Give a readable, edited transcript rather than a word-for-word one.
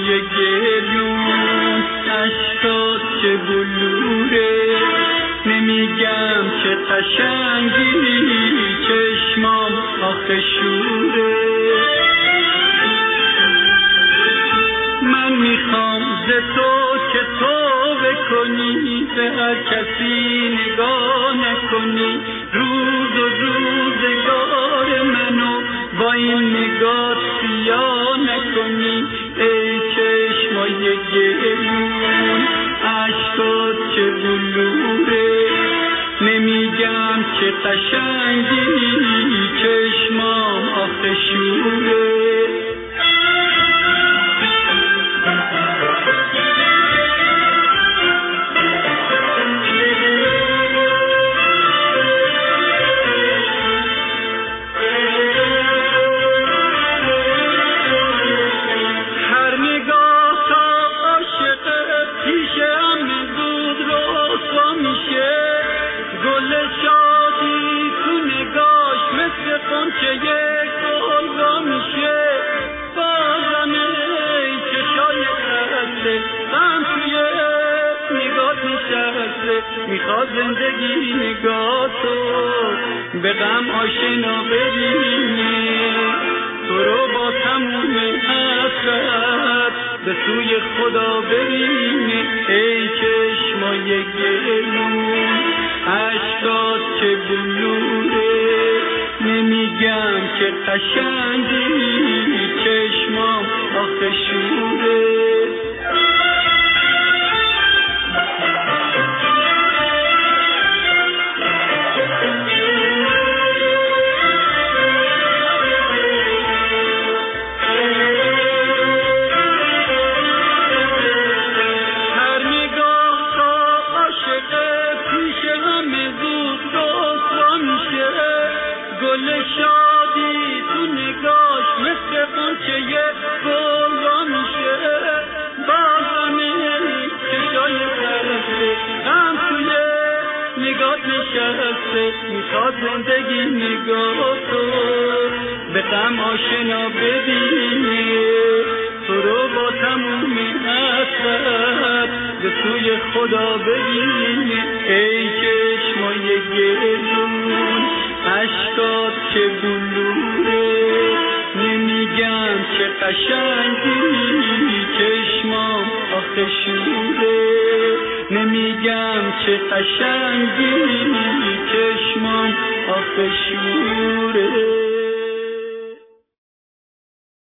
چشمای گلون اشکات چه بلوره، نمیگم که قشنگی چشمام آخه شوره. من میخوام ز تو که توبه کنی، به هر کسی نگاه نکنی، روز و روزگار منو با این نگاه سیاه نکنی. ای چشمای گلون اشکات چه بلوره، نمیگم که قشنگی چشمام آخه شوره. گل شادی تو نگاش مثل قنچه گلگا میشه، بازم ای چشای خسته غم توی نگات نشسته. میخواد زندگی نگاتو به غم آشنا ببینه، تو رو با تموم حسرت به سوی خدا ببینه. ای چشمای گلون اشکات چه بلوره، نمیگم که قشنگی چشمام آخه شوره. گل شادی تو نگاش مثل قنچه گلگا میشه، بازم چشای خسته غم توی نگات نشسته. میخواد زندگی نگاتو به غم آشنا ببینه، تو رو با تموم حسرت به سوی خدا ببینه. ای چشمای گلون اشکات چه بلوره، نمیگم که قشنگی چشمام آخه شوره، نمیگم که قشنگی چشمام آخه شوره.